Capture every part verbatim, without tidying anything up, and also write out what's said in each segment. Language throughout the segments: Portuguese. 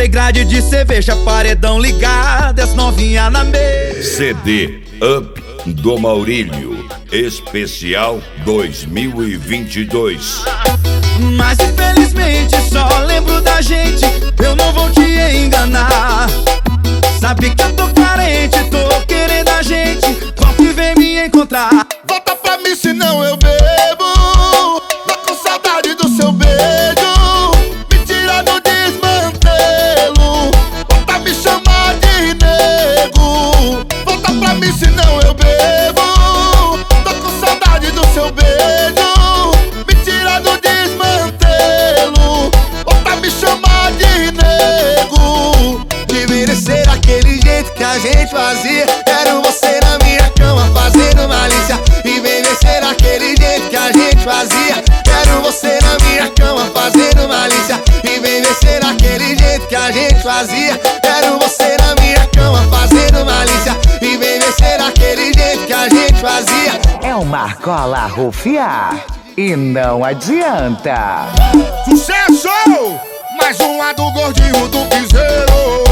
comprei grade de cerveja, paredão ligado, as novinha na mesa. C D Up do Maurílio, especial dois mil e vinte e dois. Mas infelizmente só lembro da gente, eu não vou te enganar. Sabe que eu tô carente, tô querendo a gente, volta e vem me encontrar. Volta pra mim senão eu bebo, tô com saudade do seu beijo, me tira do desmantelo, volta me chamar de nego. Volta pra mim senão eu bebo, tô com saudade do seu beijo, me tira do desmantelo, volta me chamar de nego. De merecer aquele jeito que a gente fazia, quero você na minha cama fazendo malícia. E merecer aquele jeito que a gente fazia, quero você na minha cama fazendo malícia. E merecer aquele jeito que a gente fazia, quero você na minha cama fazendo malícia. E merecer aquele jeito que a gente fazia. É o Marcola rufiar e não adianta. Sucesso! Mais uma do gordinho do piseiro.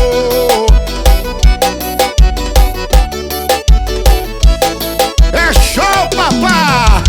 É show, papá!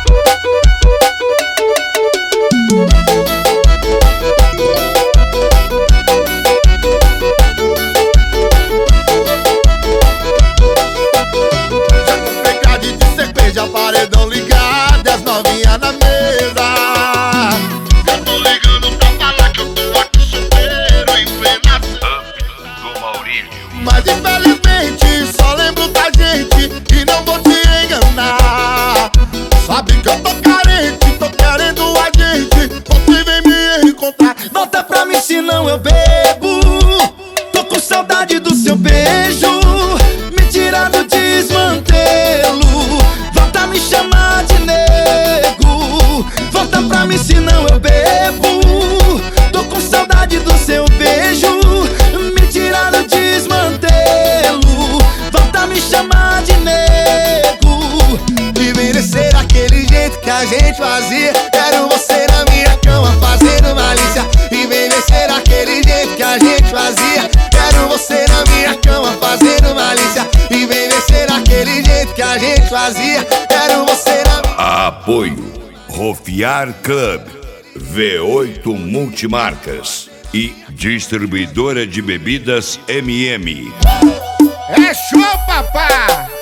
Já comprei grade de cerveja, paredão ligado, as novinha na mesa. Eu tô ligando pra falar que eu tô aqui solteiro em plena Up do Maurílio. Mas infelizmente só lembro da gente e não vou te enganar. Sabe que eu tô carente, tô querendo a gente, você vem me encontrar. Volta pra mim senão eu bebo, tô com saudade do seu beijo, me tira do desmantelo, volta me chamar de nego. Volta pra mim senão eu bebo, tô com saudade do seu beijo, me tira do desmantelo, volta me chamar de nego. De merecer aquele jeito que a gente fazia, quero você na minha cama fazendo malícia. E merecer aquele jeito que a gente fazia, quero você na minha cama fazendo malícia. E merecer aquele jeito que a gente fazia, quero você na... Apoio Rufiar Club, V oito Multimarcas e Distribuidora de Bebidas M M. É show, papá!